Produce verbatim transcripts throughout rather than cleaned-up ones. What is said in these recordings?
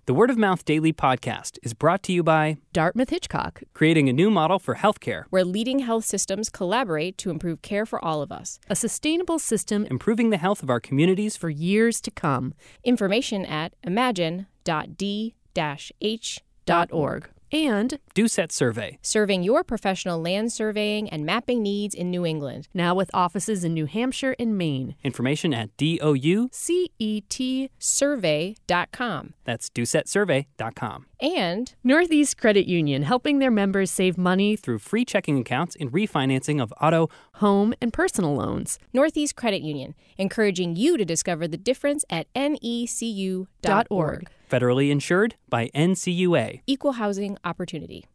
The Word of Mouth Daily Podcast is brought to you by Dartmouth Hitchcock, creating a new model for healthcare, where leading health systems collaborate to improve care for all of us. a sustainable system improving the health of our communities for years to come. Information at imagine dot d dash h dot org. And Doucette Survey. Serving your professional land surveying and mapping needs in New England. now with offices in New Hampshire and Maine. Information at D O U. C E T. Survey dot com. That's doucette survey dot com. And Northeast Credit Union, helping their members save money through Through free checking accounts and refinancing of auto. home and personal loans. Northeast Credit Union, encouraging you to discover the difference at N E C U dot Dot org. org. Federally insured by N C U A. Equal housing opportunity.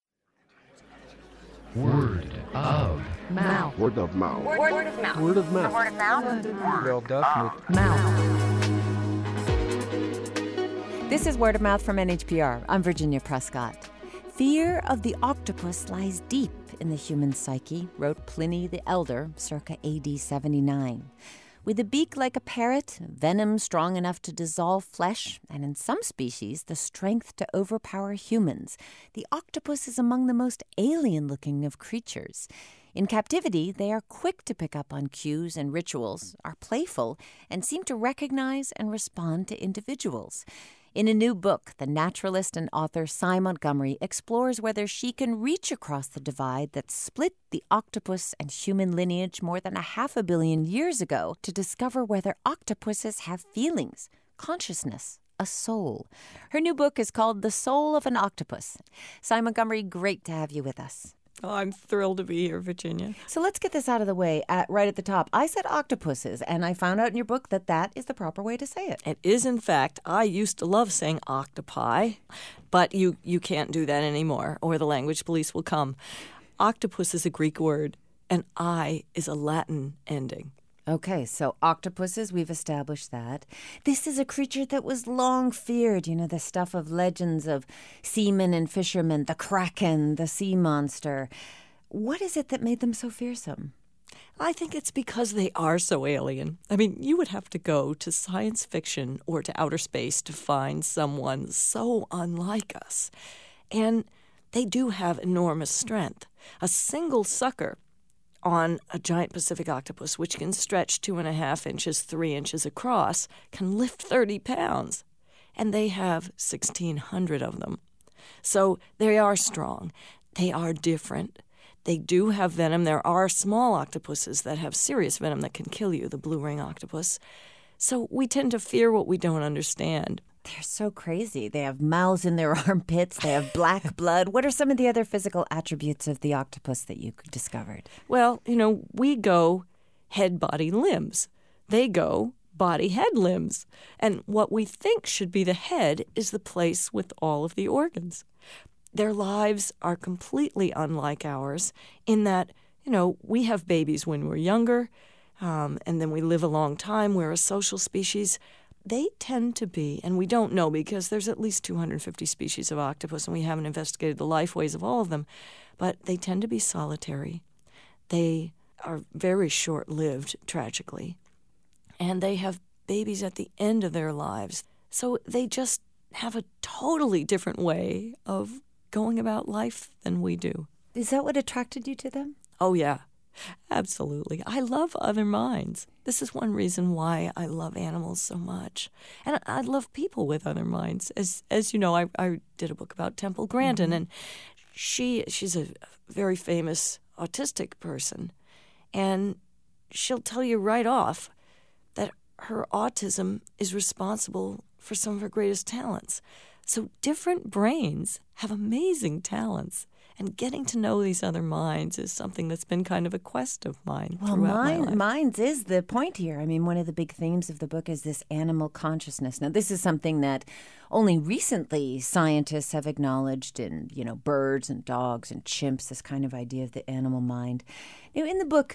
Word of Mouth. Word of mouth. Word of mouth. Word of mouth. Word of mouth. Well, definitely. Mouth. This is Word of Mouth from N H P R. I'm Virginia Prescott. Fear of the octopus lies deep in the human psyche, wrote Pliny the Elder, circa A D seventy-nine. With a beak like a parrot, venom strong enough to dissolve flesh, and in some species, the strength to overpower humans, the octopus is among the most alien-looking of creatures. In captivity, they are quick to pick up on cues and rituals, are playful, and seem to recognize and respond to individuals. In a new book, the naturalist and author Sy Montgomery explores whether she can reach across the divide that split the octopus and human lineage more than a half a billion years ago to discover whether octopuses have feelings, consciousness, a soul. Her new book is called The Soul of an Octopus. Sy Montgomery, great to have you with us. Oh, I'm thrilled to be here, Virginia. So let's get this out of the way at, right at the top. I said octopuses, and I found out in your book that that is the proper way to say it. It is, in fact. I used to love saying octopi, but you, you can't do that anymore, or the language police will come. Octopus is a Greek word, and I is a Latin ending. Okay, so octopuses, we've established that. This is a creature that was long feared, you know, the stuff of legends of seamen and fishermen, the kraken, the sea monster. What is it that made them so fearsome? I think it's because they are so alien. I mean, you would have to go to science fiction or to outer space to find someone so unlike us. And they do have enormous strength. A single sucker on a giant Pacific octopus, which can stretch two and a half inches, three inches across, can lift thirty pounds. And they have sixteen hundred of them. So they are strong. They are different. They do have venom. There are small octopuses that have serious venom that can kill you, the blue ring octopus. So we tend to fear what we don't understand. They're so crazy. They have mouths in their armpits. They have black blood. What are some of the other physical attributes of the octopus that you discovered? Well, you know, we go head, body, limbs. They go body, head, limbs. And what we think should be the head is the place with all of the organs. Their lives are completely unlike ours in that, you know, we have babies when we're younger, um, and then we live a long time. We're a social species. They tend to be, and we don't know because there's at least two hundred fifty species of octopus, and we haven't investigated the lifeways of all of them, but they tend to be solitary. They are very short-lived, tragically, and they have babies at the end of their lives. So they just have a totally different way of going about life than we do. Is that what attracted you to them? Oh, yeah. Absolutely. I love other minds. This is one reason why I love animals so much. And I love people with other minds. As as you know, I, I did a book about Temple Grandin, mm-hmm. and she she's a very famous autistic person. And she'll tell you right off that her autism is responsible for some of her greatest talents. So different brains have amazing talents. And getting to know these other minds is something that's been kind of a quest of mine well, throughout mind, my life. Minds is the point here. I mean, one of the big themes of the book is this animal consciousness. Now, this is something that only recently scientists have acknowledged in, you know, birds and dogs and chimps, this kind of idea of the animal mind. Now, in the book,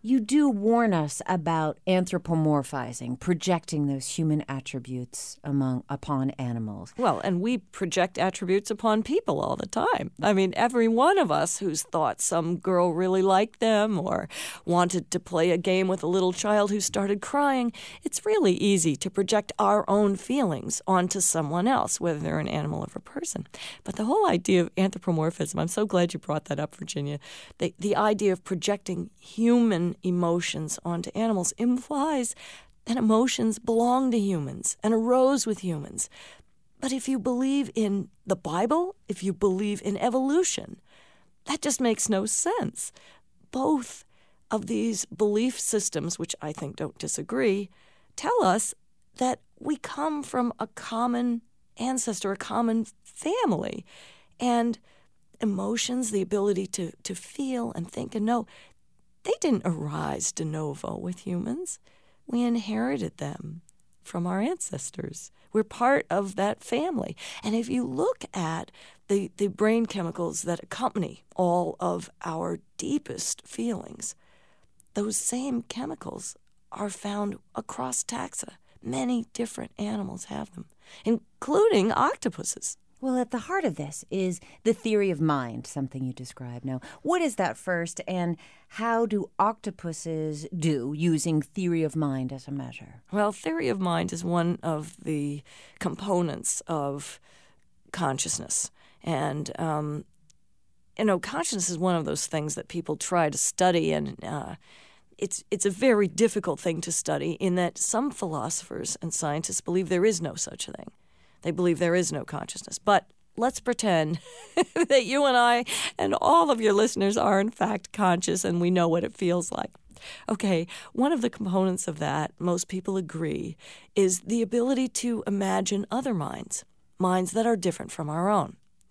you do warn us about anthropomorphizing, projecting those human attributes among upon animals. Well, and we project attributes upon people all the time. I mean, every one of us who's thought some girl really liked them or wanted to play a game with a little child who started crying, it's really easy to project our own feelings onto someone else, whether they're an animal or a person. But the whole idea of anthropomorphism, I'm so glad you brought that up, Virginia. The, the idea of projecting human emotions onto animals implies that emotions belong to humans and arose with humans. But if you believe in the Bible, if you believe in evolution, that just makes no sense. Both of these belief systems, which I think don't disagree, tell us that we come from a common ancestor, a common family. And emotions, the ability to, to feel and think and know, they didn't arise de novo with humans. We inherited them from our ancestors. We're part of that family. And if you look at the, the brain chemicals that accompany all of our deepest feelings, those same chemicals are found across taxa. Many different animals have them, including octopuses. Well, at the heart of this is the theory of mind, something you described. Now, what is that first, and how do octopuses do using theory of mind as a measure? Well, theory of mind is one of the components of consciousness. And, um, you know, consciousness is one of those things that people try to study, and uh, it's it's a very difficult thing to study in that some philosophers and scientists believe there is no such a thing. They believe there is no consciousness. But let's pretend that you and I and all of your listeners are, in fact, conscious and we know what it feels like. Okay, one of the components of that, most people agree, is the ability to imagine other minds, minds that are different from our own.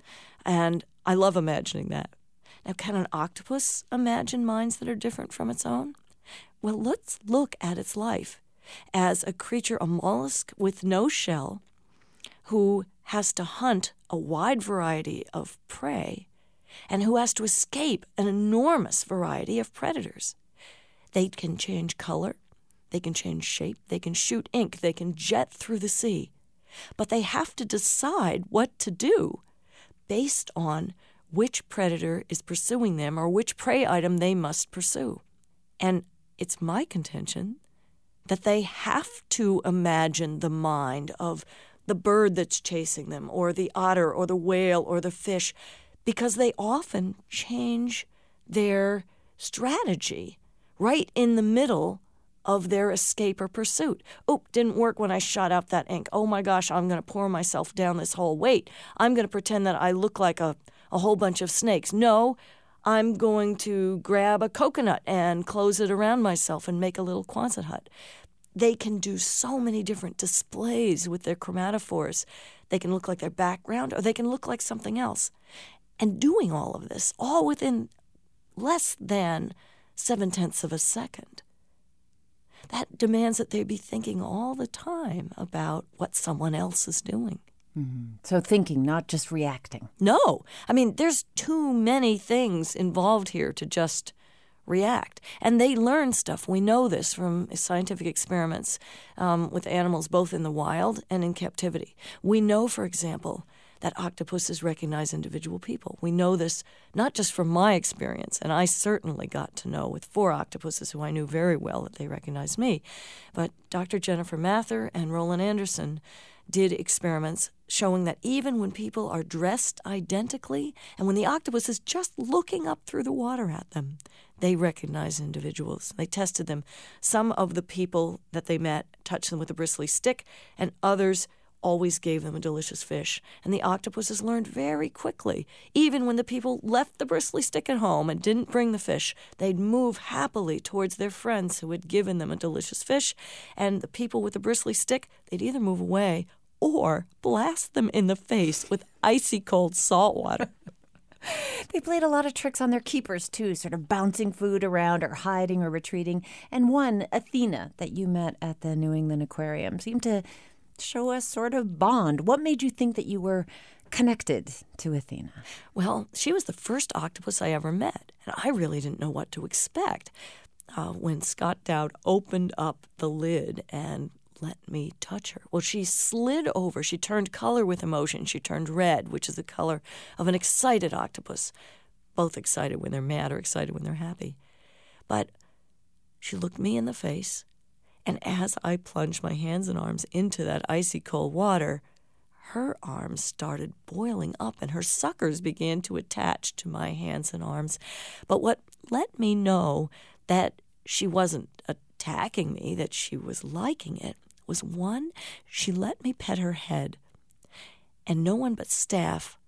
And I love imagining that. Now, can an octopus imagine minds that are different from its own? Well, let's look at its life as a creature, a mollusk with no shell, who has to hunt a wide variety of prey and who has to escape an enormous variety of predators. They can change color, they can change shape, they can shoot ink, they can jet through the sea. But they have to decide what to do based on which predator is pursuing them or which prey item they must pursue. And it's my contention that they have to imagine the mind of the bird that's chasing them, or the otter, or the whale, or the fish, because they often change their strategy right in the middle of their escape or pursuit. Oop, didn't work when I shot out that ink. Oh my gosh, I'm going to pour myself down this hole. Wait, I'm going to pretend that I look like a, a whole bunch of snakes. No, I'm going to grab a coconut and close it around myself and make a little Quonset hut. They can do so many different displays with their chromatophores. They can look like their background, or they can look like something else. And doing all of this, all within less than seven-tenths of a second, that demands that they be thinking all the time about what someone else is doing. Mm-hmm. So thinking, not just reacting. No. I mean, there's too many things involved here to just react. And they learn stuff. We know this from scientific experiments um, with animals both in the wild and in captivity. We know, for example, that octopuses recognize individual people. We know this not just from my experience, and I certainly got to know with four octopuses who I knew very well that they recognized me, but Doctor Jennifer Mather and Roland Anderson did experiments showing that even when people are dressed identically and when the octopus is just looking up through the water at them, they recognize individuals. They tested them. Some of the people that they met touched them with a bristly stick, and others always gave them a delicious fish. And the octopuses learned very quickly. Even when the people left the bristly stick at home and didn't bring the fish, they'd move happily towards their friends who had given them a delicious fish. And the people with the bristly stick, they'd either move away or blast them in the face with icy cold salt water. They played a lot of tricks on their keepers, too, sort of bouncing food around or hiding or retreating. And one, Athena, that you met at the New England Aquarium, seemed to show us sort of bond. What made you think that you were connected to Athena? Well, she was the first octopus I ever met, and I really didn't know what to expect. uh, when Scott Dowd opened up the lid and let me touch her. Well, she slid over. She turned color with emotion. She turned red, which is the color of an excited octopus. Both excited when they're mad or excited when they're happy. But she looked me in the face, and as I plunged my hands and arms into that icy cold water, her arms started boiling up and her suckers began to attach to my hands and arms. But what let me know that she wasn't attacking me, that she was liking it, was one, she let me pet her head. And no one but staff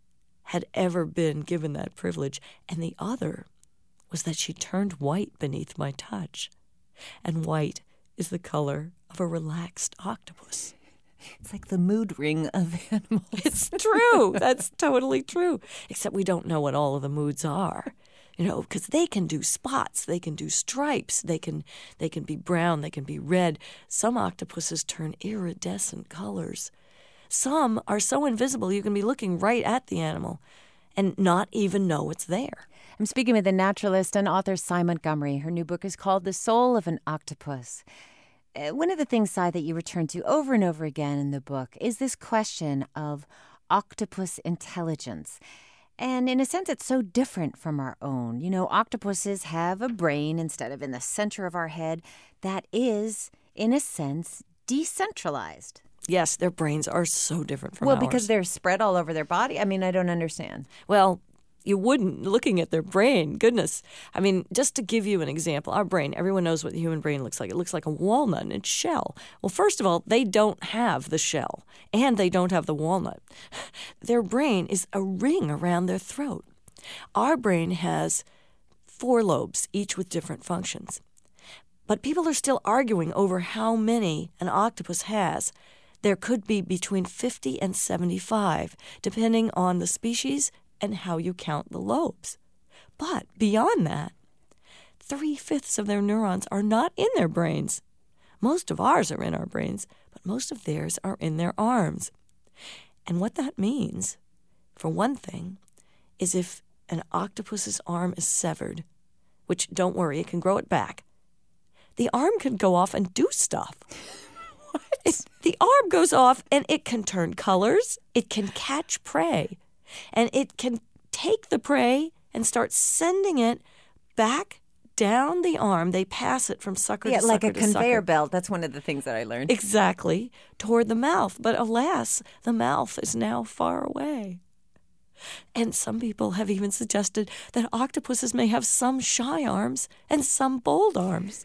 had ever been given that privilege. And the other was that she turned white beneath my touch. And white is the color of a relaxed octopus. It's like the mood ring of animals. It's true. That's totally true. Except we don't know what all of the moods are. You know, because they can do spots, they can do stripes, they can they can be brown, they can be red. Some octopuses turn iridescent colors. Some are so invisible you can be looking right at the animal and not even know it's there. I'm speaking with the naturalist and author Sy Montgomery. Her new book is called The Soul of an Octopus. Uh, one of the things, Sy, that you return to over and over again in the book is this question of octopus intelligence. And in a sense, it's so different from our own. You know, octopuses have a brain instead of in the center of our head that is, in a sense, decentralized. Yes, their brains are so different from well, ours. Well, because they're spread all over their body? I mean, I don't understand. Well, you wouldn't, looking at their brain. Goodness. I mean, just to give you an example, our brain, everyone knows what the human brain looks like. It looks like a walnut in its shell. Well, first of all, they don't have the shell, and they don't have the walnut. Their brain is a ring around their throat. Our brain has four lobes, each with different functions. But people are still arguing over how many an octopus has. There could be between fifty and seventy-five, depending on the species and how you count the lobes. But beyond that, three-fifths of their neurons are not in their brains. Most of ours are in our brains, but most of theirs are in their arms. And what that means, for one thing, is if an octopus's arm is severed, which, don't worry, it can grow it back, the arm can go off and do stuff. What? It, the arm goes off and it can turn colors, it can catch prey, and it can take the prey and start sending it back down the arm. They pass it from sucker yeah, to like sucker a to conveyor sucker. belt. That's one of the things that I learned. Exactly, toward the mouth. But alas, the mouth is now far away. And some people have even suggested that octopuses may have some shy arms and some bold arms.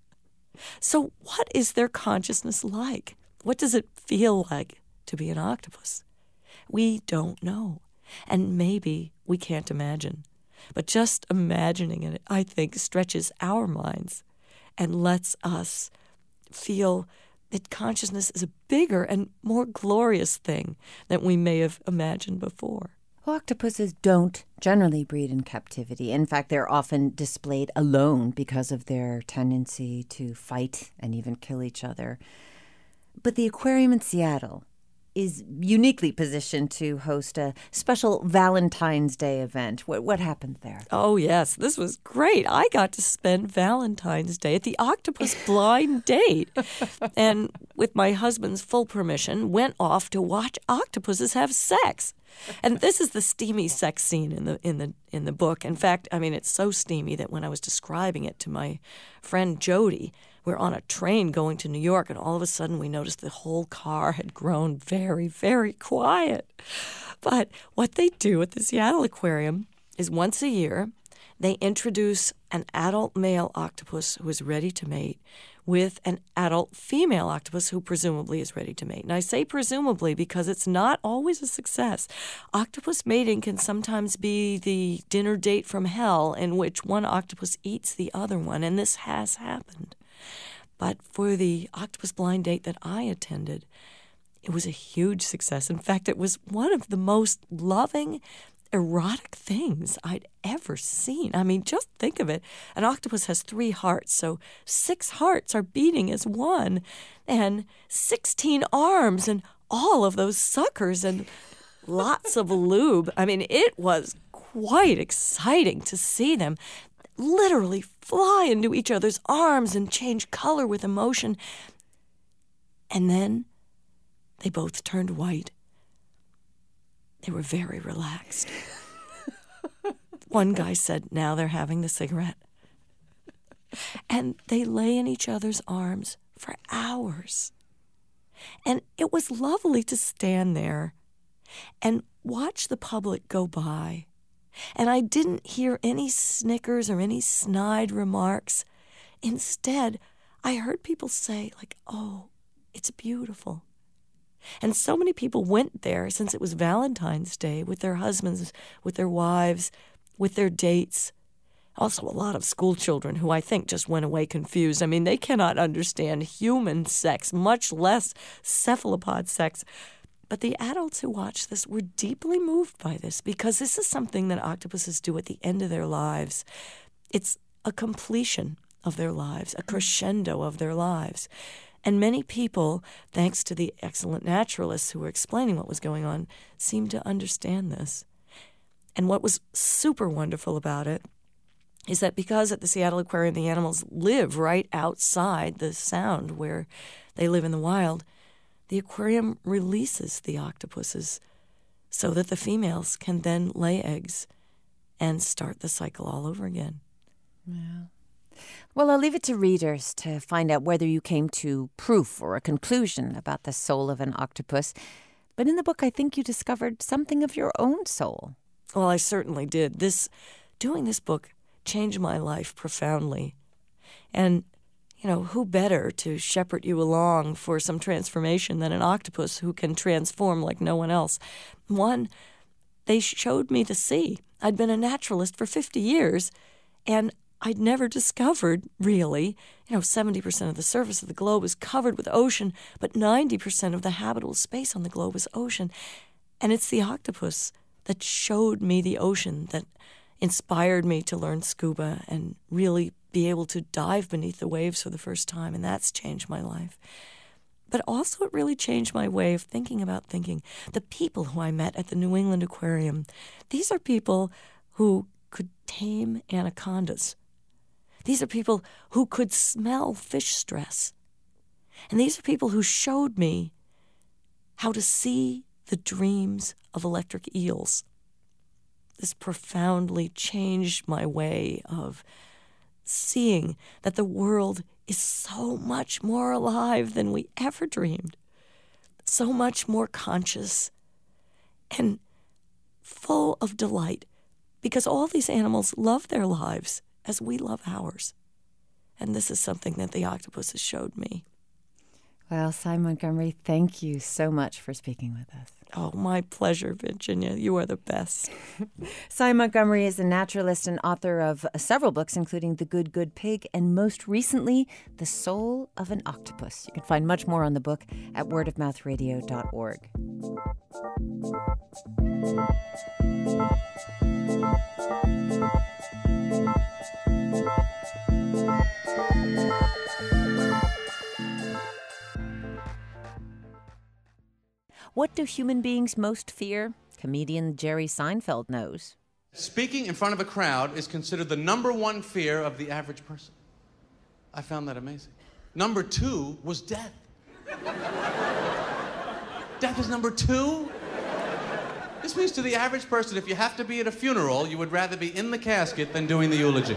So what is their consciousness like? What does it feel like to be an octopus? We don't know. And maybe we can't imagine. But just imagining it, I think, stretches our minds and lets us feel that consciousness is a bigger and more glorious thing than we may have imagined before. Octopuses don't generally breed in captivity. In fact, they're often displayed alone because of their tendency to fight and even kill each other. But the aquarium in Seattle is uniquely positioned to host a special Valentine's Day event. What, what happened there? Oh, yes. This was great. I got to spend Valentine's Day at the Octopus Blind Date. And with my husband's full permission, went off to watch octopuses have sex. And this is the steamy sex scene in the in the in the book. In fact, I mean, it's so steamy that when I was describing it to my friend Jody, we're on a train going to New York, and all of a sudden we noticed the whole car had grown very, very quiet. But what they do at the Seattle Aquarium is once a year, they introduce an adult male octopus who is ready to mate with an adult female octopus who presumably is ready to mate. And I say presumably because it's not always a success. Octopus mating can sometimes be the dinner date from hell in which one octopus eats the other one, and this has happened. But for the Octopus Blind Date that I attended, it was a huge success. In fact, it was one of the most loving, erotic things I'd ever seen. I mean, just think of it. An octopus has three hearts, so six hearts are beating as one, and sixteen arms, and all of those suckers, and lots of lube. I mean, it was quite exciting to see them. literally fly into each other's arms and change color with emotion. And then they both turned white. They were very relaxed. One guy said, now they're having the cigarette. And they lay in each other's arms for hours. And it was lovely to stand there and watch the public go by. And I didn't hear any snickers or any snide remarks. Instead, I heard people say, like, oh, it's beautiful. And so many people went there since it was Valentine's Day with their husbands, with their wives, with their dates. Also, a lot of school children who I think just went away confused. I mean, they cannot understand human sex, much less cephalopod sex. But the adults who watched this were deeply moved by this because this is something that octopuses do at the end of their lives. It's a completion of their lives, a crescendo of their lives. And many people, thanks to the excellent naturalists who were explaining what was going on, seemed to understand this. And what was super wonderful about it is that because at the Seattle Aquarium the animals live right outside the sound where they live in the wild, the aquarium releases the octopuses so that the females can then lay eggs and start the cycle all over again. Yeah. Well, I'll leave it to readers to find out whether you came to proof or a conclusion about the soul of an octopus. But in the book, I think you discovered something of your own soul. Well, I certainly did. This, doing this book changed my life profoundly. And, you know, who better to shepherd you along for some transformation than an octopus who can transform like no one else? One, they showed me the sea. I'd been a naturalist for fifty years, and I'd never discovered, really, you know, seventy percent of the surface of the globe is covered with ocean, but ninety percent of the habitable space on the globe is ocean. And it's the octopus that showed me the ocean, that inspired me to learn scuba and really be able to dive beneath the waves for the first time, and that's changed my life. But also it really changed my way of thinking about thinking. The people who I met at the New England Aquarium, these are people who could tame anacondas. These are people who could smell fish stress. And these are people who showed me how to see the dreams of electric eels. This profoundly changed my way of seeing that the world is so much more alive than we ever dreamed, so much more conscious and full of delight, because all these animals love their lives as we love ours. And this is something that the octopus has showed me. Well, Sy Montgomery, thank you so much for speaking with us. Oh, my pleasure, Virginia. You are the best. Sy Montgomery is a naturalist and author of several books, including The Good, Good Pig, and most recently, The Soul of an Octopus. You can find much more on the book at word of mouth radio dot org. What do human beings most fear? Comedian Jerry Seinfeld knows. Speaking in front of a crowd is considered the number one fear of the average person. I found that amazing. Number two was death. Death is number two? This means to the average person, if you have to be at a funeral, you would rather be in the casket than doing the eulogy.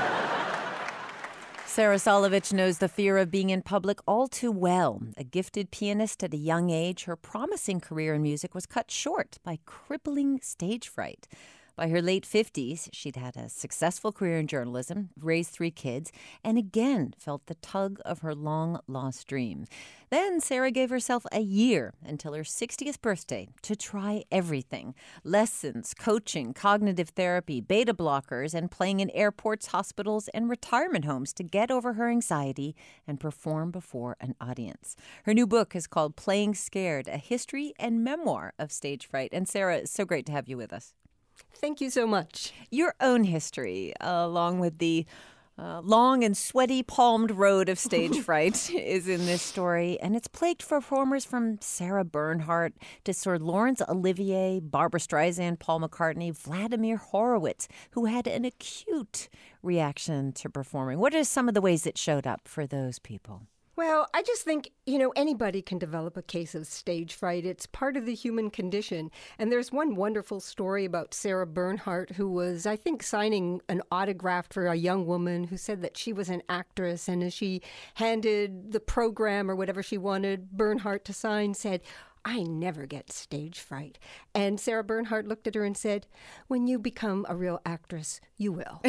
Sarah Solovich knows the fear of being in public all too well. A gifted pianist at a young age, her promising career in music was cut short by crippling stage fright. By her late fifties, she'd had a successful career in journalism, raised three kids, and again felt the tug of her long-lost dream. Then Sarah gave herself a year until her sixtieth birthday to try everything. Lessons, coaching, cognitive therapy, beta blockers, and playing in airports, hospitals, and retirement homes to get over her anxiety and perform before an audience. Her new book is called Playing Scared, a history and memoir of stage fright. And Sarah, it's so great to have you with us. Thank you so much. Your own history, uh, along with the A long and sweaty palmed road of stage fright is in this story, and it's plagued performers from Sarah Bernhardt to Sir Laurence Olivier, Barbra Streisand, Paul McCartney, Vladimir Horowitz, who had an acute reaction to performing. What are some of the ways it showed up for those people? Well, I just think, you know, anybody can develop a case of stage fright. It's part of the human condition. And there's one wonderful story about Sarah Bernhardt, who was, I think, signing an autograph for a young woman who said that she was an actress. And as she handed the program or whatever she wanted Bernhardt to sign, said, "I never get stage fright." And Sarah Bernhardt looked at her and said, "When you become a real actress, you will."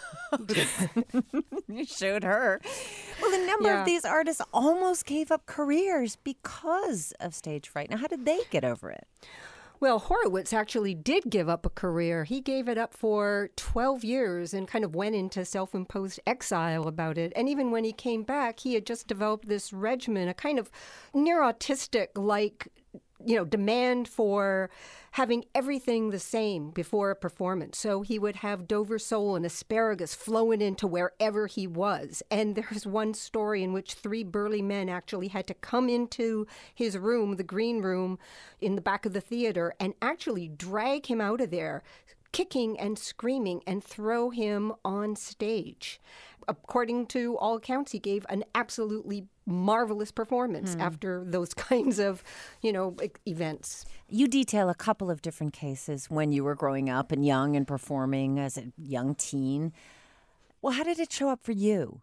You showed her. Well, a number Yeah. of these artists almost gave up careers because of stage fright. Now, how did they get over it? Well, Horowitz actually did give up a career. He gave it up for twelve years and kind of went into self-imposed exile about it. And even when he came back, he had just developed this regimen, a kind of near autistic-like, you know, demand for having everything the same before a performance. So he would have Dover sole and asparagus flowing into wherever he was. And there's one story in which three burly men actually had to come into his room, the green room, in the back of the theater, and actually drag him out of there, kicking and screaming, and throw him on stage. According to all accounts, he gave an absolutely marvelous performance after those kinds of, you know, e- events. You detail a couple of different cases when you were growing up and young and performing as a young teen. Well, how did it show up for you?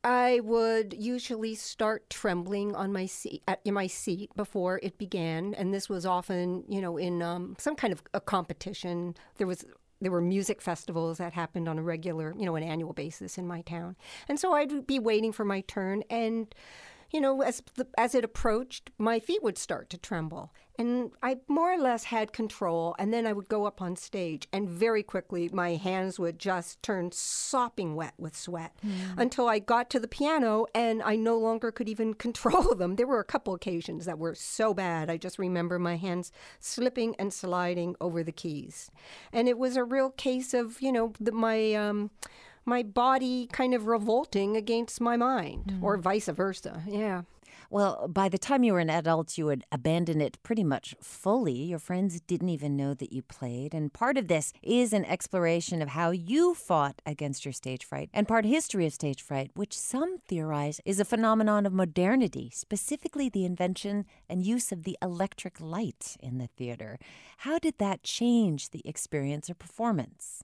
I would usually start trembling on my seat, at in my seat before it began, and this was often, you know, in um, some kind of a competition. There was there were music festivals that happened on a regular, you know, an annual basis in my town, and so I'd be waiting for my turn, and you know, as the, as it approached, my feet would start to tremble. And I more or less had control, and then I would go up on stage, and very quickly my hands would just turn sopping wet with sweat until I got to the piano, and I no longer could even control them. There were a couple occasions that were so bad. I just remember my hands slipping and sliding over the keys. And it was a real case of, you know, the, my... Um, my body kind of revolting against my mind, or vice versa. Yeah. Well, by the time you were an adult, you had abandoned it pretty much fully. Your friends didn't even know that you played. And part of this is an exploration of how you fought against your stage fright, and part history of stage fright, which some theorize is a phenomenon of modernity, specifically the invention and use of the electric light in the theater. How did that change the experience or performance?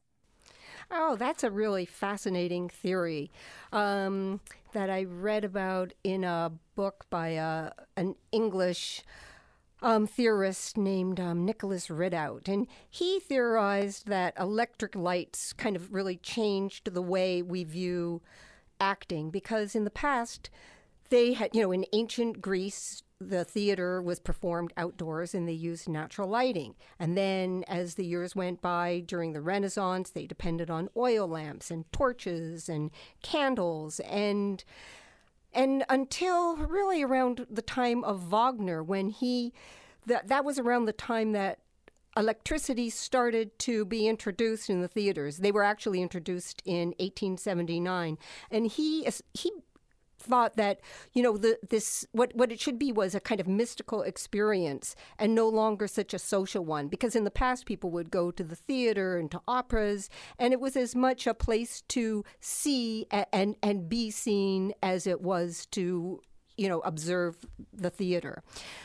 Oh, that's a really fascinating theory um, that I read about in a book by a, an English um, theorist named um, Nicholas Ridout. And he theorized that electric lights kind of really changed the way we view acting, because in the past, they had, you know, in ancient Greece, the theater was performed outdoors and they used natural lighting. And then as the years went by during the Renaissance, they depended on oil lamps and torches and candles. And and until really around the time of Wagner, when he, that, that was around the time that electricity started to be introduced in the theaters. They were actually introduced in eighteen seventy-nine. And he he thought that, you know, the this what, what it should be was a kind of mystical experience and no longer such a social one. Because in the past, people would go to the theater and to operas, and it was as much a place to see and and, and be seen as it was to, you know, observe the theater.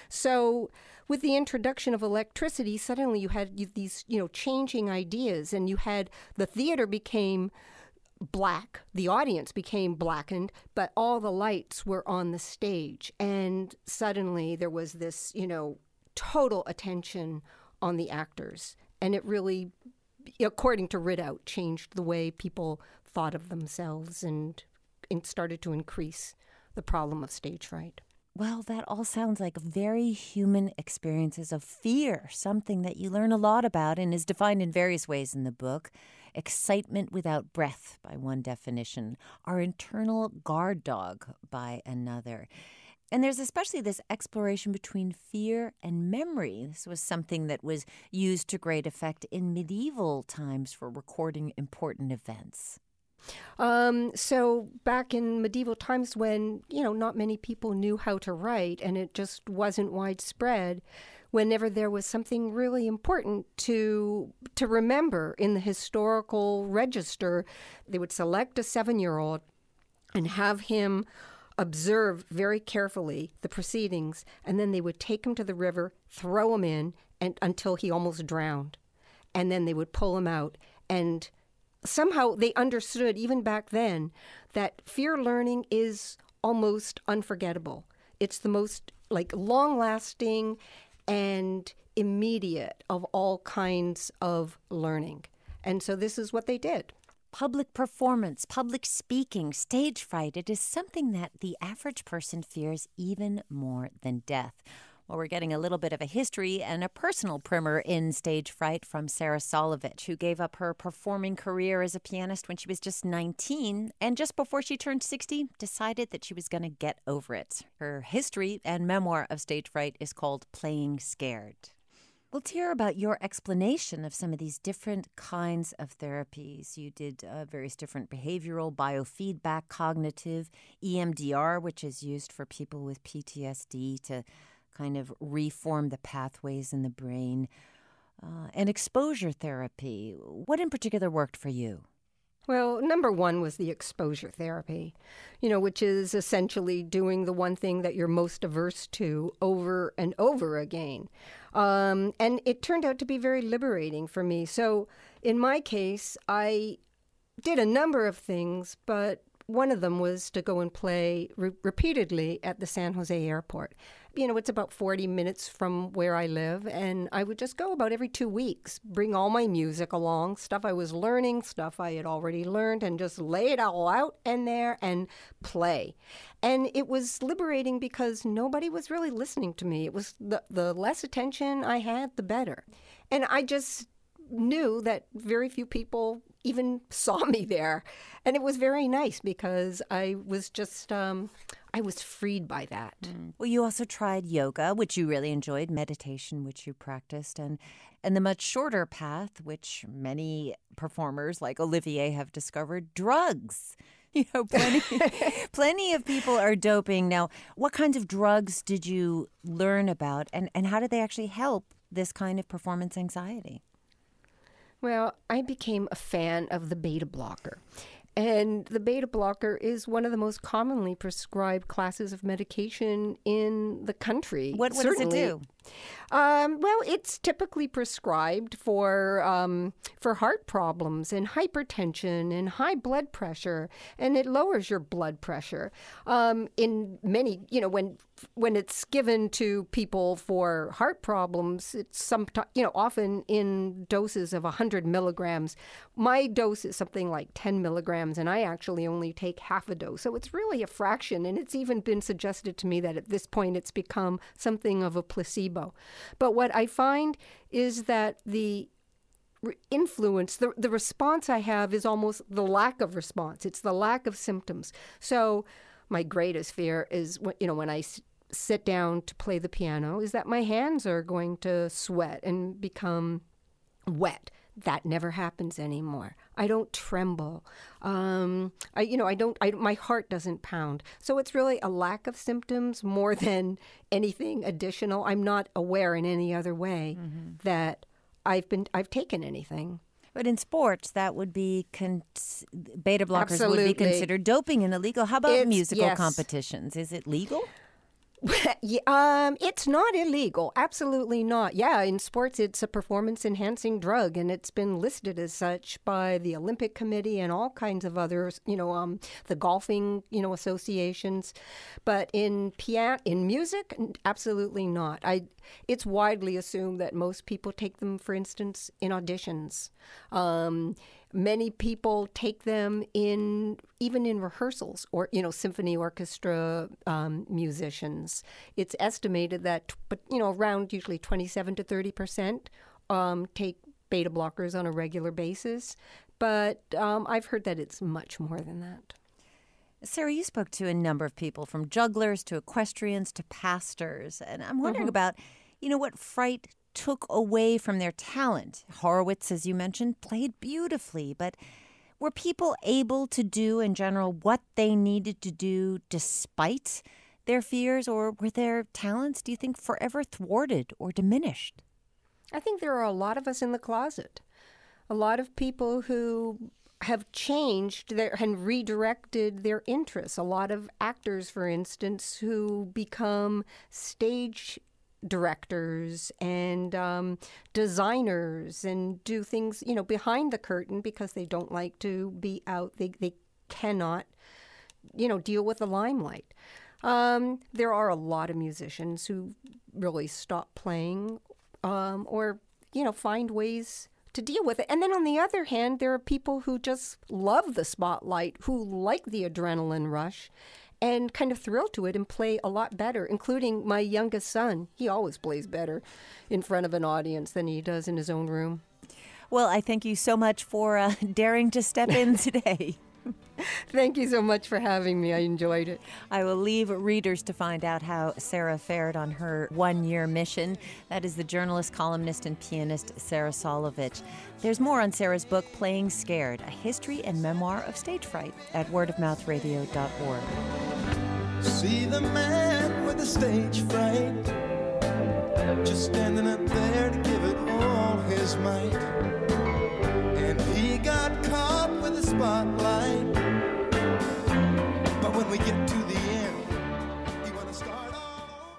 So with the introduction of electricity, suddenly you had these, you know, changing ideas, and you had the theater became black, the audience became blackened, but all the lights were on the stage. And suddenly there was this, you know, total attention on the actors. And it really, according to Ridout, changed the way people thought of themselves, and it started to increase the problem of stage fright. Well, that all sounds like very human experiences of fear, something that you learn a lot about and is defined in various ways in the book. Excitement without breath, by one definition. Our internal guard dog, by another. And there's especially this exploration between fear and memory. This was something that was used to great effect in medieval times for recording important events. Um, so back in medieval times when, you know, not many people knew how to write and it just wasn't widespread, whenever there was something really important to to remember in the historical register, they would select a seven-year-old and have him observe very carefully the proceedings, and then they would take him to the river, throw him in, and until he almost drowned. And then they would pull him out. And somehow they understood, even back then, that fear learning is almost unforgettable. It's the most like long-lasting and immediate of all kinds of learning. And so this is what they did. Public performance, public speaking, stage fright, it is something that the average person fears even more than death. Well, we're getting a little bit of a history and a personal primer in stage fright from Sarah Solovich, who gave up her performing career as a pianist when she was just nineteen, and just before she turned sixty, decided that she was going to get over it. Her history and memoir of stage fright is called Playing Scared. Let's hear about your explanation of some of these different kinds of therapies. You did uh, various different behavioral, biofeedback, cognitive, E M D R, which is used for people with P T S D to kind of reform the pathways in the brain, uh, and exposure therapy. What in particular worked for you? Well, number one was the exposure therapy, you know, which is essentially doing the one thing that you're most averse to over and over again. Um, and it turned out to be very liberating for me. So in my case, I did a number of things, but one of them was to go and play re- repeatedly at the San Jose airport. You know, it's about forty minutes from where I live, and I would just go about every two weeks, bring all my music along, stuff I was learning, stuff I had already learned, and just lay it all out in there and play. And it was liberating because nobody was really listening to me. It was the, the less attention I had, the better. And I just knew that very few people even saw me there. And it was very nice because I was just, um, I was freed by that. Mm. Well, you also tried yoga, which you really enjoyed, meditation, which you practiced, and, and the much shorter path, which many performers like Olivier have discovered, drugs. You know, plenty, plenty of people are doping. Now, what kinds of drugs did you learn about, and, and how did they actually help this kind of performance anxiety? Well, I became a fan of the beta blocker. And the beta blocker is one of the most commonly prescribed classes of medication in the country. What, what does it do? Um, well, it's typically prescribed for um, for heart problems and hypertension and high blood pressure, and it lowers your blood pressure. Um, in many, you know, when when it's given to people for heart problems, it's some, you know, often in doses of one hundred milligrams. My dose is something like ten milligrams, and I actually only take half a dose. So it's really a fraction, and it's even been suggested to me that at this point it's become something of a placebo. But what I find is that the influence, the, the response I have is almost the lack of response. It's the lack of symptoms. So my greatest fear is, you know, when I s- sit down to play the piano, is that my hands are going to sweat and become wet. That never happens anymore. I don't tremble. Um, I, you know, I don't. I, my heart doesn't pound. So it's really a lack of symptoms more than anything additional. I'm not aware in any other way mm-hmm. that I've been. I've taken anything. But in sports, that would be con- beta blockers Absolutely. would be considered doping and illegal. How about It's, musical yes. competitions? Is it legal? Yeah, um, it's not illegal. Absolutely not. Yeah, in sports, it's a performance-enhancing drug, and it's been listed as such by the Olympic Committee and all kinds of others. You know, um, the golfing, you know, associations. But in piano, in music, absolutely not. I. It's widely assumed that most people take them, for instance, in auditions. Um, Many people take them in, even in rehearsals, or, you know, symphony orchestra um, musicians. It's estimated that, but you know, around usually twenty-seven to thirty percent um, take beta blockers on a regular basis. But um, I've heard that it's much more than that. Sarah, you spoke to a number of people, from jugglers to equestrians to pastors, and I'm wondering mm-hmm. about, you know, what fright took away from their talent. Horowitz, as you mentioned, played beautifully, but Were people able to do, in general, what they needed to do despite their fears, or were their talents, do you think, forever thwarted or diminished? I think there are a lot of us in the closet, a lot of people who have changed their, and redirected their interests. A lot of actors, for instance, who become stage directors and um, designers and do things, you know, behind the curtain because they don't like to be out. They, they cannot, you know, deal with the limelight. Um, there are a lot of musicians who really stop playing um, or, you know, find ways to deal with it. And then on the other hand, there are people who just love the spotlight, who like the adrenaline rush and kind of thrilled to it and play a lot better, including my youngest son. He always plays better in front of an audience than he does in his own room. Well, I thank you so much for uh, daring to step in today. Thank you so much for having me. I enjoyed it. I will leave readers to find out how Sarah fared on her one-year mission. That is the journalist, columnist, and pianist Sarah Solovich. There's more on Sarah's book, Playing Scared, A History and Memoir of Stage Fright, at word of mouth radio dot org. See the man with the stage fright, just standing up there to give it all his might. And he got caught with the spotlight, but when we get to the end, he wanna start all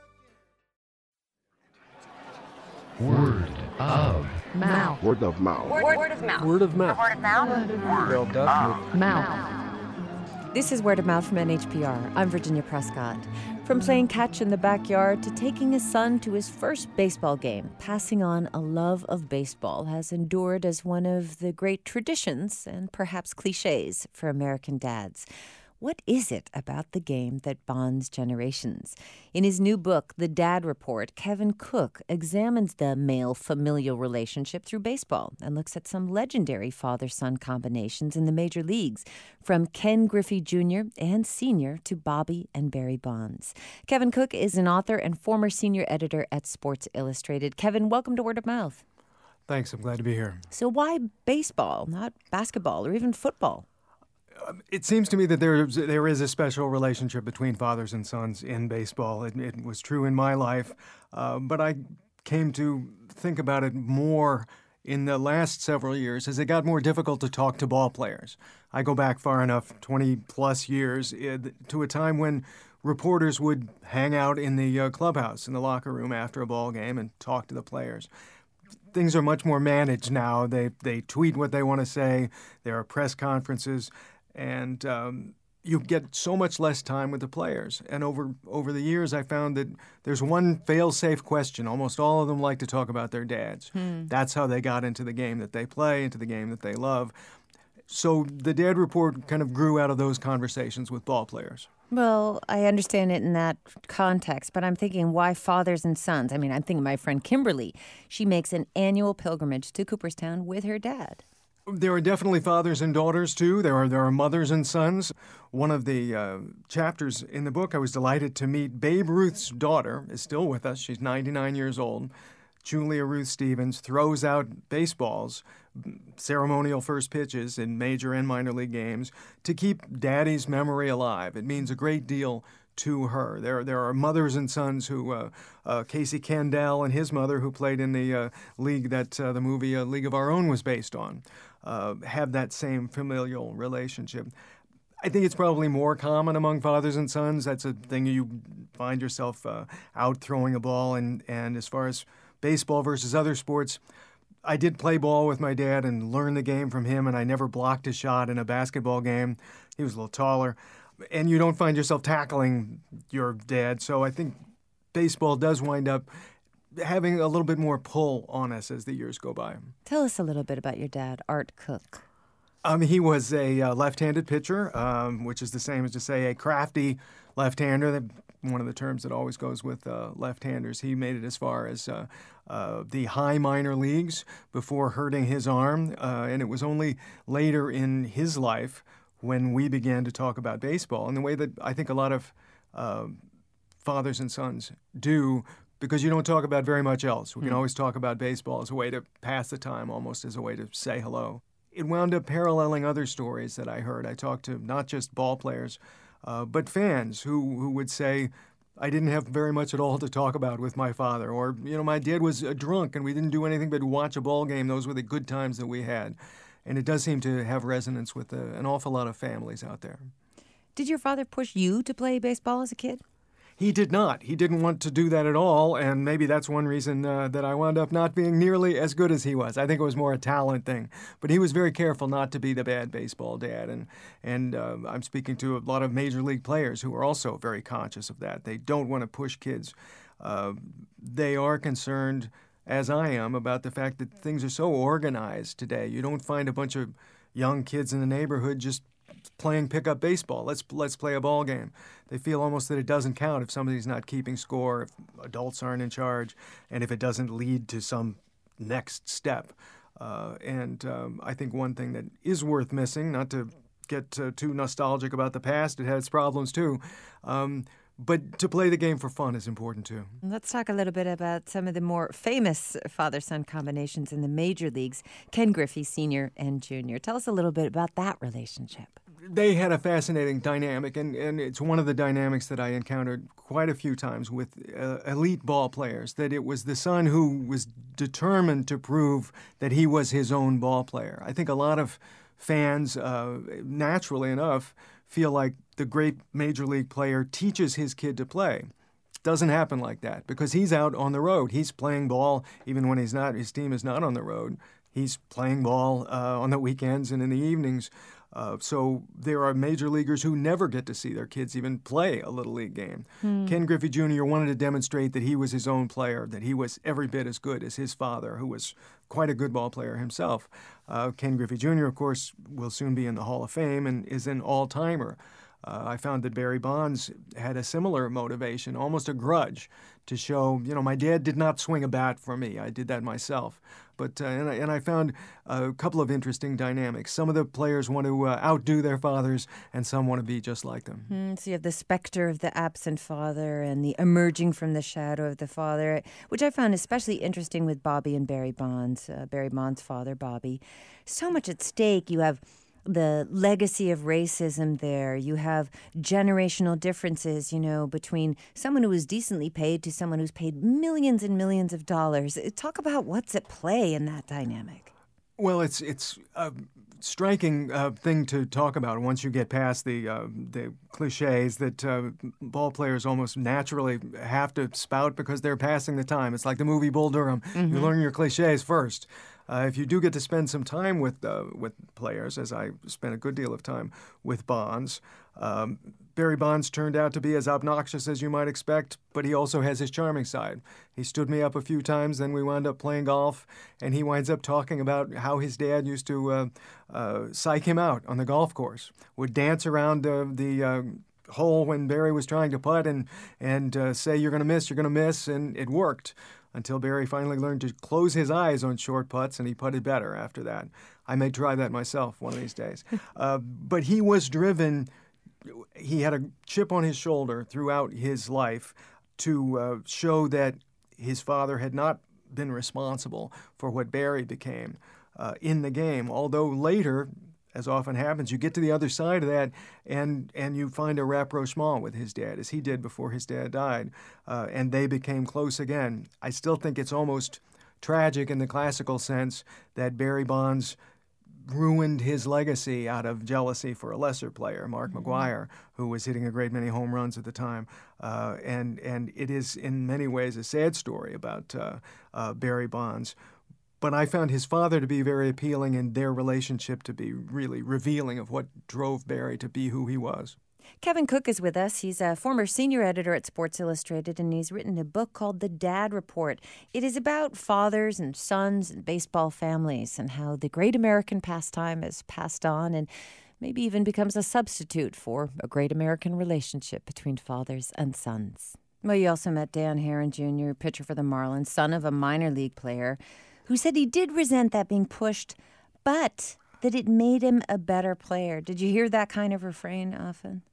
over. Word of Mouth. Word of mouth. Word, word of mouth. Word of mouth. Word of mouth. Well, definitely. Mouth. This is Word of Mouth from N H P R. I'm Virginia Prescott. From playing catch in the backyard to taking his son to his first baseball game, passing on a love of baseball has endured as one of the great traditions and perhaps cliches for American dads. What is it about the game that bonds generations? In his new book, The Dad Report, Kevin Cook examines the male familial relationship through baseball and looks at some legendary father-son combinations in the major leagues, from Ken Griffey Junior and Senior to Bobby and Barry Bonds. Kevin Cook is an author and former senior editor at Sports Illustrated. Kevin, welcome to Word of Mouth. Thanks, I'm glad to be here. So why baseball, not basketball or even football? It seems to me that there there is a special relationship between fathers and sons in baseball. It, it was true in my life, uh, but I came to think about it more in the last several years as it got more difficult to talk to ball players. I go back far enough, twenty plus years, to a time when reporters would hang out in the uh, clubhouse, in the locker room after a ball game and talk to the players. Things are much more managed now. They, they tweet what they want to say. There are press conferences. And um, you get so much less time with the players. And over over the years, I found that there's one fail-safe question. Almost all of them like to talk about their dads. Hmm. That's how they got into the game that they play, into the game that they love. So the Dad Report kind of grew out of those conversations with ball players. Well, I understand it in that context, but I'm thinking, why fathers and sons? I mean, I'm thinking my friend Kimberly. She makes an annual pilgrimage to Cooperstown with her dad. There are definitely fathers and daughters, too. There are there are mothers and sons. One of the uh, chapters in the book, I was delighted to meet Babe Ruth's daughter, is still with us. She's ninety-nine years old. Julia Ruth Stevens throws out baseballs, ceremonial first pitches in major and minor league games to keep Daddy's memory alive. It means a great deal to her. There, there are mothers and sons who, uh, uh, Casey Kendall and his mother, who played in the uh, league that uh, the movie uh, League of Our Own was based on, uh, have that same familial relationship. I think it's probably more common among fathers and sons. That's a thing you find yourself uh, out throwing a ball. And, and as far as baseball versus other sports, I did play ball with my dad and learn the game from him, and I never blocked a shot in a basketball game. He was a little taller. And you don't find yourself tackling your dad. So I think baseball does wind up having a little bit more pull on us as the years go by. Tell us a little bit about your dad, Art Cook. Um, he was a uh, left-handed pitcher, um, which is the same as to say a crafty left-hander. One of the terms that always goes with uh, left-handers. He made it as far as uh, uh, the high minor leagues before hurting his arm. Uh, and it was only later in his life when we began to talk about baseball in the way that I think a lot of uh, fathers and sons do, because you don't talk about very much else. We can always talk about baseball as a way to pass the time, almost as a way to say hello. it wound up paralleling other stories that I heard. I talked to not just ball players, uh, but fans who, who would say, I didn't have very much at all to talk about with my father. Or, you know, my dad was a drunk and we didn't do anything but watch a ball game. Those were the good times that we had. And it does seem to have resonance with uh, an awful lot of families out there. Did your father push you to play baseball as a kid? He did not. He didn't want to do that at all, and maybe that's one reason uh, that I wound up not being nearly as good as he was. I think it was more a talent thing. But he was very careful not to be the bad baseball dad, and and uh, I'm speaking to a lot of major league players who are also very conscious of that. They don't want to push kids. Uh, they are concerned, as I am, about the fact that things are so organized today. You don't find a bunch of young kids in the neighborhood just playing pickup baseball. Let's let's play a ball game. They feel almost that it doesn't count if somebody's not keeping score, if adults aren't in charge, and if it doesn't lead to some next step. Uh, and um, I think one thing that is worth missing, not to get uh, too nostalgic about the past, it had its problems too, um, but to play the game for fun is important too. Let's talk a little bit about some of the more famous father-son combinations in the major leagues, Ken Griffey Senior and Junior Tell us a little bit about that relationship. They had a fascinating dynamic, and, and it's one of the dynamics that I encountered quite a few times with uh, elite ball players, that it was the son who was determined to prove that he was his own ball player. I think a lot of fans, uh, naturally enough, feel like the great major league player teaches his kid to play. Doesn't happen like that because he's out on the road. He's playing ball even when he's not. His team is not on the road. He's playing ball uh, on the weekends and in the evenings. Uh, so there are major leaguers who never get to see their kids even play a Little League game. Hmm. Ken Griffey Junior wanted to demonstrate that he was his own player, that he was every bit as good as his father, who was quite a good ball player himself. Uh, Ken Griffey Junior, of course, will soon be in the Hall of Fame and is an all-timer. Uh, I found that Barry Bonds had a similar motivation, almost a grudge, to show, you know, my dad did not swing a bat for me. I did that myself. But uh, and, I, and I found a couple of interesting dynamics. Some of the players want to uh, outdo their fathers, and some want to be just like them. Mm, so you have the specter of the absent father and the emerging from the shadow of the father, which I found especially interesting with Bobby and Barry Bonds, uh, Barry Bonds' father, Bobby. So much at stake. You have the legacy of racism there. You have generational differences, you know, between someone who was decently paid to someone who's paid millions and millions of dollars. Talk about what's at play in that dynamic. Well, it's it's a striking uh, thing to talk about once you get past the uh, the cliches that uh, ball players almost naturally have to spout because they're passing the time. It's like the movie Bull Durham. Mm-hmm. You learn your cliches first. Uh, if you do get to spend some time with uh, with players, as I spent a good deal of time with Bonds, um, Barry Bonds turned out to be as obnoxious as you might expect, but he also has his charming side. He stood me up a few times, then we wound up playing golf, and he winds up talking about how his dad used to uh, uh, psych him out on the golf course, would dance around uh, the uh, hole when Barry was trying to putt and, and uh, say, you're going to miss, you're going to miss, and it worked. Until Barry finally learned to close his eyes on short putts, and he putted better after that. I may try that myself one of these days. uh, but he was driven, he had a chip on his shoulder throughout his life to uh, show that his father had not been responsible for what Barry became uh, in the game, although later, as often happens, you get to the other side of that and and you find a rapprochement with his dad, as he did before his dad died, uh, and they became close again. I still think it's almost tragic in the classical sense that Barry Bonds ruined his legacy out of jealousy for a lesser player, Mark mm-hmm. McGwire, who was hitting a great many home runs at the time. Uh, and, and it is in many ways a sad story about uh, uh, Barry Bonds. But I found his father to be very appealing and their relationship to be really revealing of what drove Barry to be who he was. Kevin Cook is with us. He's a former senior editor at Sports Illustrated, and he's written a book called The Dad Report. It is about fathers and sons and baseball families and how the great American pastime is passed on and maybe even becomes a substitute for a great American relationship between fathers and sons. Well, you also met Dan Herron Junior, pitcher for the Marlins, son of a minor league player, who said he did resent that being pushed, but that it made him a better player. Did you hear that kind of refrain often?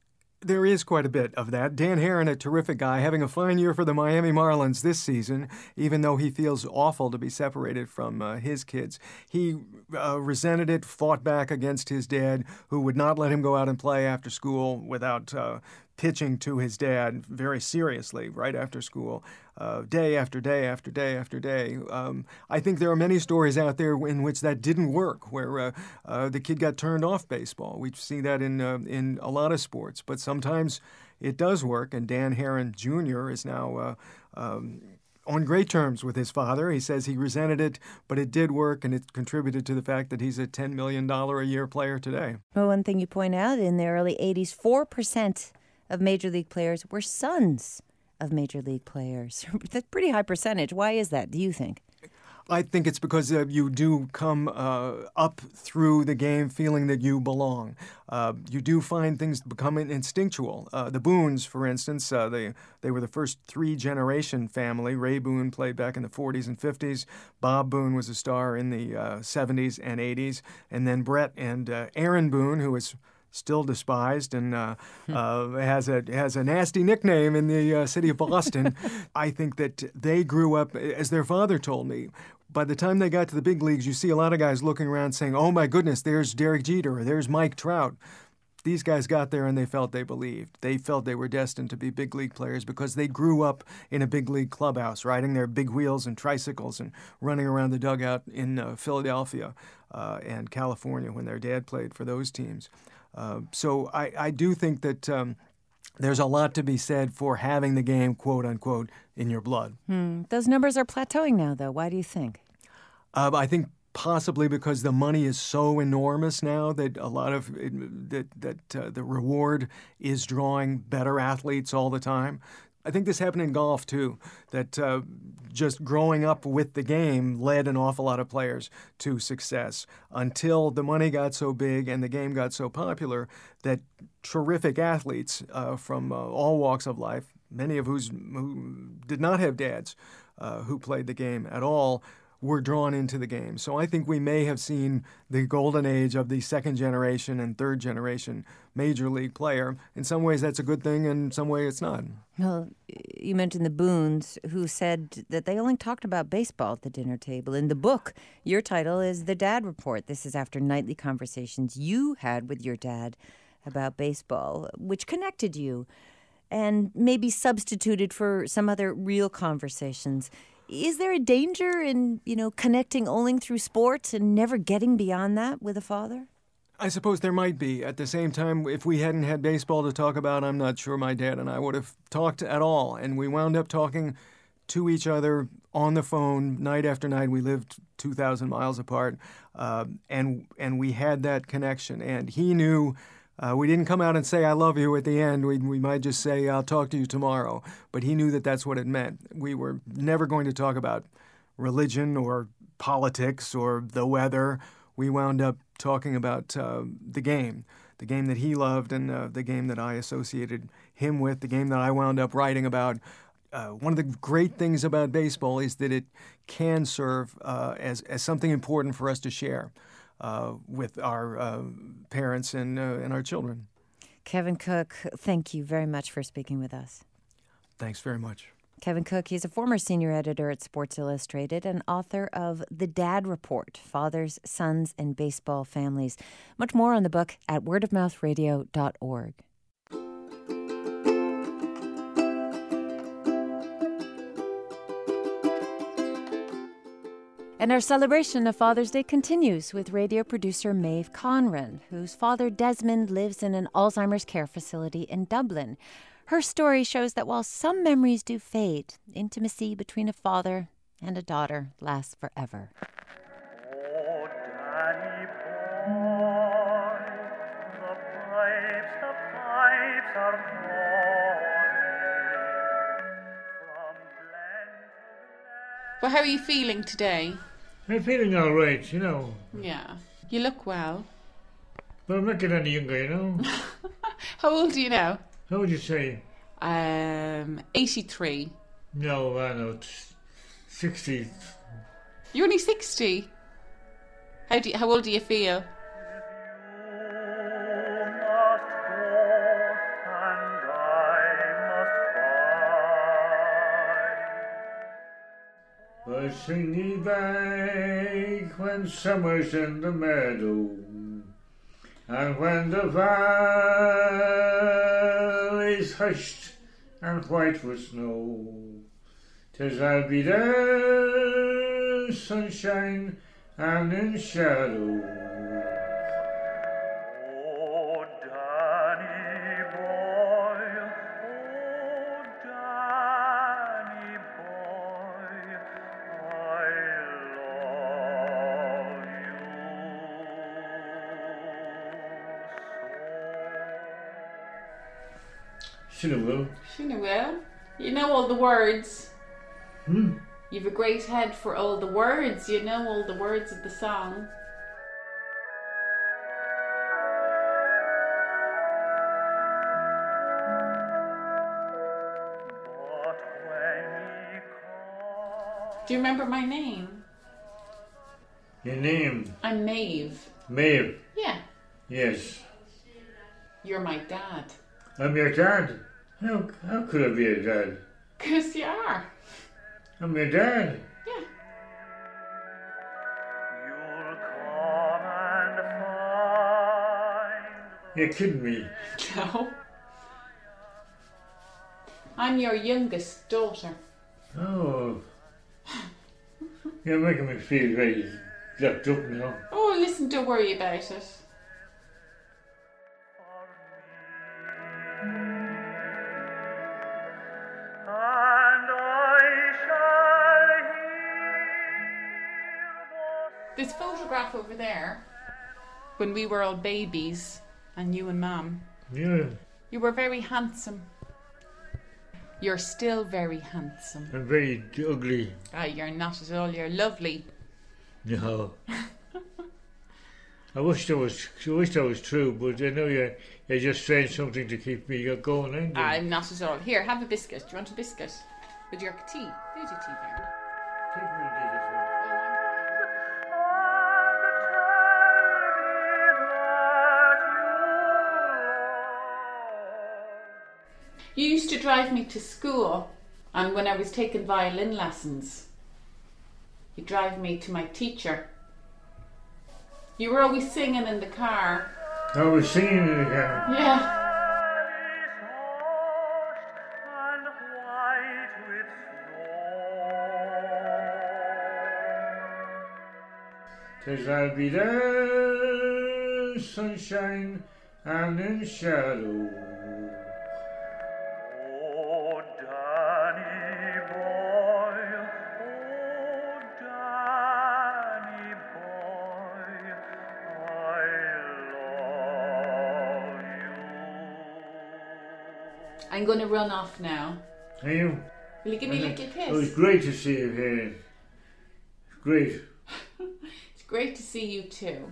There is quite a bit of that. Dan Herron, a terrific guy, having a fine year for the Miami Marlins this season, even though he feels awful to be separated from uh, his kids. He uh, resented it, fought back against his dad, who would not let him go out and play after school without uh, pitching to his dad very seriously right after school, uh, day after day after day after day. Um, I think there are many stories out there in which that didn't work, where uh, uh, the kid got turned off baseball. We see that in uh, in a lot of sports, but sometimes it does work. And Dan Herron Junior is now uh, um, on great terms with his father. He says he resented it, but it did work, and it contributed to the fact that he's a ten million dollars a year player today. Well, one thing you point out, in the early eighties, four percent of Major League players were sons of Major League players. That's a pretty high percentage. Why is that, do you think? I think it's because uh, you do come uh, up through the game feeling that you belong. Uh, you do find things becoming instinctual. Uh, the Boones, for instance, uh, they they were the first three-generation family. Ray Boone played back in the forties and fifties. Bob Boone was a star in the uh, seventies and eighties. And then Brett and uh, Aaron Boone, who was still despised and uh, uh, has a has a nasty nickname in the uh, city of Boston. I think that they grew up, as their father told me, by the time they got to the big leagues, you see a lot of guys looking around saying, oh my goodness, there's Derek Jeter, or there's Mike Trout. These guys got there and they felt they believed. They felt they were destined to be big league players because they grew up in a big league clubhouse, riding their big wheels and tricycles and running around the dugout in uh, Philadelphia uh, and California when their dad played for those teams. Uh, so I, I do think that um, there's a lot to be said for having the game, quote unquote, in your blood. Hmm. Those numbers are plateauing now, though. Why do you think? Uh, I think possibly because the money is so enormous now that a lot of it, that that uh, the reward is drawing better athletes all the time. I think this happened in golf, too, that uh, just growing up with the game led an awful lot of players to success until the money got so big and the game got so popular that terrific athletes uh, from uh, all walks of life, many of whose, who did not have dads uh, who played the game at all, were drawn into the game. So I think we may have seen the golden age of the second generation and third generation major league player. In some ways that's a good thing, and in some way it's not. Well, you mentioned the Boones, who said that they only talked about baseball at the dinner table. In the book, your title is The Dad Report. This is after nightly conversations you had with your dad about baseball, which connected you and maybe substituted for some other real conversations. Is there a danger in, you know, connecting only through sports and never getting beyond that with a father? I suppose there might be. At the same time, if we hadn't had baseball to talk about, I'm not sure my dad and I would have talked at all. And we wound up talking to each other on the phone night after night. We lived two thousand miles apart, uh, and and we had that connection. And he knew. Uh, we didn't come out and say, I love you at the end. We, we might just say, I'll talk to you tomorrow. But he knew that that's what it meant. We were never going to talk about religion or politics or the weather. We wound up talking about uh, the game, the game that he loved and uh, the game that I associated him with, the game that I wound up writing about. Uh, one of the great things about baseball is that it can serve uh, as, as something important for us to share. Uh, with our uh, parents and, uh, and our children. Kevin Cook, thank you very much for speaking with us. Thanks very much. Kevin Cook, he's a former senior editor at Sports Illustrated and author of The Dad Report, Fathers, Sons, and Baseball Families. Much more on the book at word of mouth radio dot org. And our celebration of Father's Day continues with radio producer Maeve Conran, whose father Desmond lives in an Alzheimer's care facility in Dublin. Her story shows that while some memories do fade, intimacy between a father and a daughter lasts forever. Oh, Danny boy, the pipes, the pipes are calling from glen to glen. Well, how are you feeling today? I'm feeling all right, you know. Yeah. You look well. But I'm not getting any younger, you know. How old are you now? How would you say? Um, eighty-three. No, I know, it's sixty. You're only sixty? How do you, how old do you feel? You must go and sing me back when summer's in the meadow, and when the valley's hushed and white with snow. 'Tis I'll be there, sunshine and in shadow. Oh, Danny boy, oh, Danny boy, I love you Shinna will. Shinna will. You know all the words. Hmm? You've a great head for all the words. You know all the words of the song. But when he Do you remember my name? Your name? I'm Maeve. Maeve. Yeah. Yes. You're my dad. I'm your dad. How, how could I be your dad? 'Cause you are. I'm your dad. Yeah. you'll come and find You're kidding me. No. I'm your youngest daughter. Oh. You're making me feel very locked up now. Oh, listen, don't worry about it. and I shall hear This photograph over there, when we were all babies, and you and Mum, Yeah. you were very handsome. You're still very handsome. I'm very ugly. Ah, you're not at all. You're lovely. No. I wish that was I wish that was true, but I know you're, you're just saying something to keep me going, ain't you? I'm not at all. Here, have a biscuit. Do you want a biscuit? With your tea. There's your tea there. Take me to this one. You used to drive me to school, and when I was taking violin lessons, you drive me to my teacher. You were always singing in the car. I was singing in the car. Yeah. and white with snow. 'Tis I'll be there, sunshine and in shadow. Oh, Danny boy, oh, Danny boy, I love you. I'm going to run off now. Are you? Will you give me a little It was kiss? great to see you here. It's great. It's great to see you too.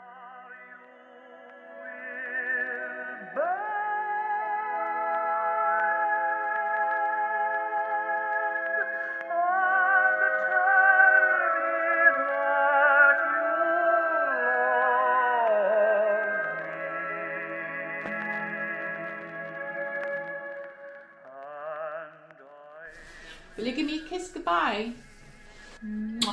Will you give me a kiss goodbye? Mwah.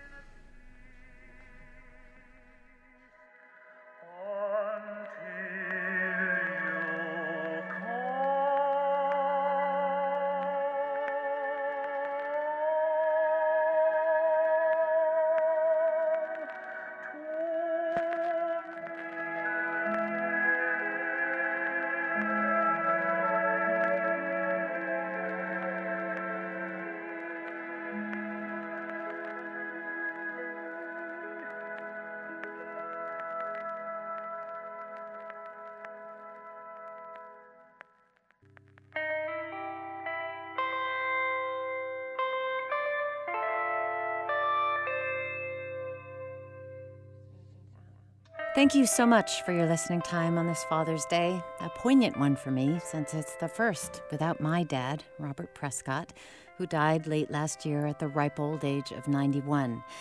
Thank you so much for your listening time on this Father's Day, a poignant one for me since it's the first without my dad, Robert Prescott, who died late last year at the ripe old age of ninety-one.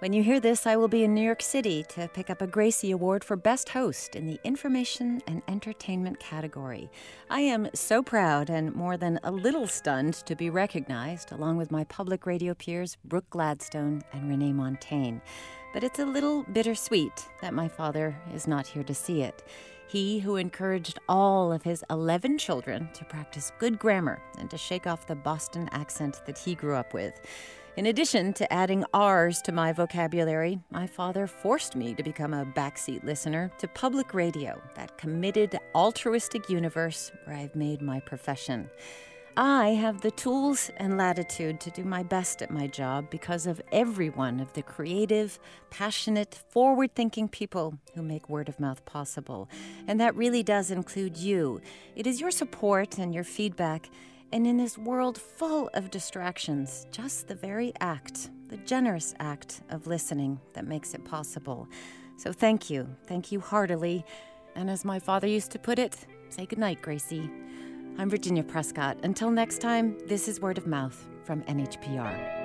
When you hear this, I will be in New York City to pick up a Gracie Award for Best Host in the Information and Entertainment category. I am so proud and more than a little stunned to be recognized, along with my public radio peers Brooke Gladstone and Renee Montagne. But it's a little bittersweet that my father is not here to see it. He who encouraged all of his eleven children to practice good grammar and to shake off the Boston accent that he grew up with. In addition to adding R's to my vocabulary, my father forced me to become a backseat listener to public radio, that committed, altruistic universe where I've made my profession. I have the tools and latitude to do my best at my job because of every one of the creative, passionate, forward-thinking people who make word of mouth possible. And that really does include you. It is your support and your feedback. And in this world full of distractions, just the very act, the generous act of listening that makes it possible. So thank you. Thank you heartily. And as my father used to put it, say goodnight, Gracie. I'm Virginia Prescott. Until next time, this is Word of Mouth from N H P R.